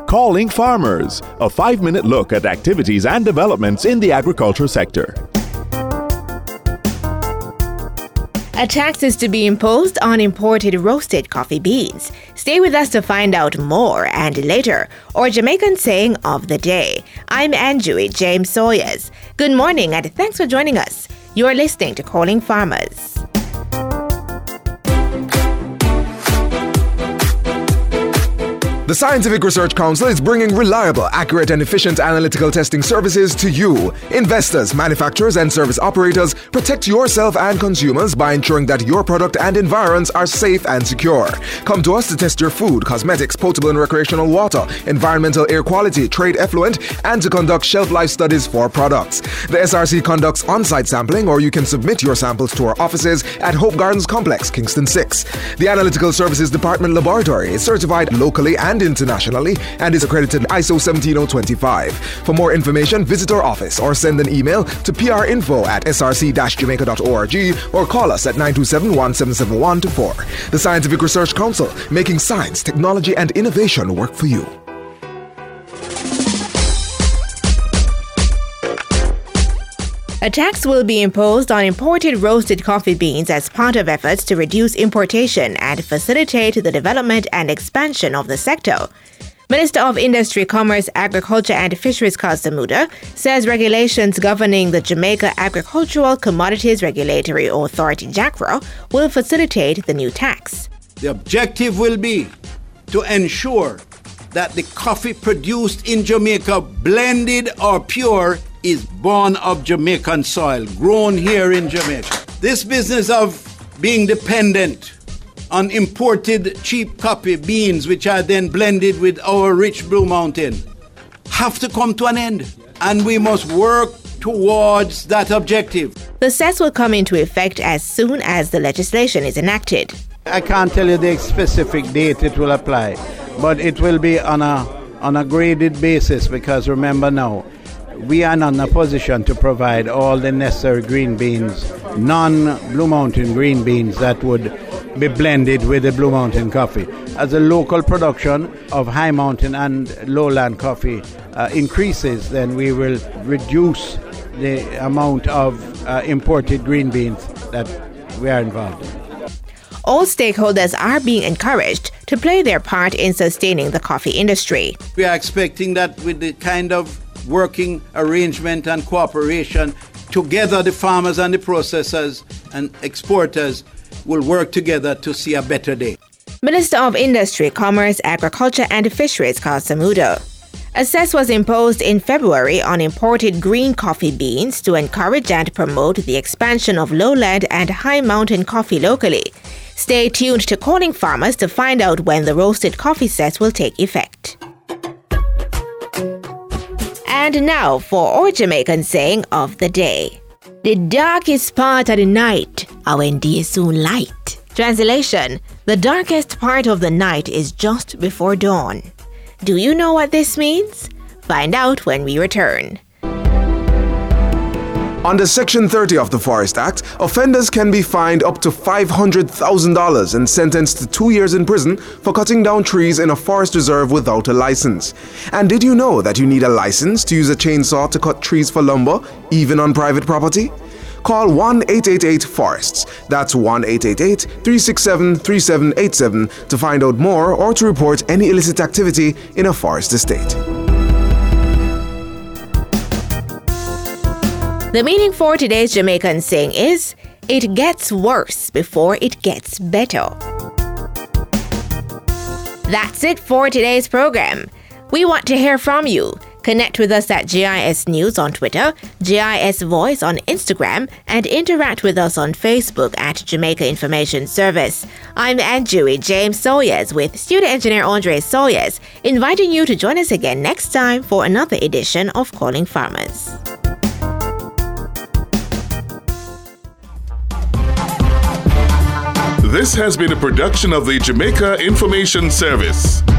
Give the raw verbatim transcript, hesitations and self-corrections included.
Calling Farmers, a five-minute look at activities and developments in the agriculture sector. A tax is to be imposed on imported roasted coffee beans. Stay with us to find out more, and later, our Jamaican saying of the day. I'm Anjui James Sawyers. Good morning and thanks for joining us. You're listening to Calling Farmers. The Scientific Research Council is bringing reliable, accurate, and efficient analytical testing services to you. Investors, manufacturers, and service operators, protect yourself and consumers by ensuring that your product and environs are safe and secure. Come to us to test your food, cosmetics, potable and recreational water, environmental air quality, trade effluent, and to conduct shelf life studies for products. The S R C conducts on-site sampling, or you can submit your samples to our offices at Hope Gardens Complex, Kingston six. The Analytical Services Department Laboratory is certified locally and internationally and is accredited I S O one seven zero two five. For more information, visit our office or send an email to prinfo at s r c dash jamaica dot org or call us at nine two seven, one seven seven one two four. The Scientific Research Council, making science, technology, and innovation work for you. A tax will be imposed on imported roasted coffee beans as part of efforts to reduce importation and facilitate the development and expansion of the sector. Minister of Industry, Commerce, Agriculture and Fisheries Karl Samuda says regulations governing the Jamaica Agricultural Commodities Regulatory Authority (JACRA) will facilitate the new tax. The objective will be to ensure that the coffee produced in Jamaica, blended or pure, is born of Jamaican soil, grown here in Jamaica. This business of being dependent on imported cheap coffee beans, which are then blended with our rich Blue Mountain, have to come to an end. And we must work towards that objective. The cess will come into effect as soon as the legislation is enacted. I can't tell you the specific date it will apply, but it will be on a, on a graded basis, because remember now, we are not in a position to provide all the necessary green beans, non-Blue Mountain green beans that would be blended with the Blue Mountain coffee. As a local production of high mountain and lowland coffee uh, increases, then we will reduce the amount of uh, imported green beans that we are involved in. All stakeholders are being encouraged to play their part in sustaining the coffee industry. We are expecting that with the kind of working arrangement and cooperation, together the farmers and the processors and exporters will work together to see a better day. Minister of Industry, Commerce, Agriculture and Fisheries Karl Samuda. A cess was imposed in February on imported green coffee beans to encourage and promote the expansion of lowland and high mountain coffee locally. Stay tuned to Calling Farmers to find out when the roasted coffee cess will take effect. And now for our Jamaican saying of the day. The darkest part of the night are when day soon light. Translation: the darkest part of the night is just before dawn. Do you know what this means? Find out when we return. Under Section thirty of the Forest Act, offenders can be fined up to five hundred thousand dollars and sentenced to two years in prison for cutting down trees in a forest reserve without a license. And did you know that you need a license to use a chainsaw to cut trees for lumber, even on private property? Call one eight eight eight forests. That's one eight eight eight, three six seven, three seven eight seven to find out more or to report any illicit activity in a forest estate. The meaning for today's Jamaican saying is, it gets worse before it gets better. That's it for today's program. We want to hear from you. Connect with us at J I S News on Twitter, J I S Voice on Instagram, and interact with us on Facebook at Jamaica Information Service. I'm Anjui James Sawyers with studio engineer Andre Sawyers, inviting you to join us again next time for another edition of Calling Farmers. This has been a production of the Jamaica Information Service.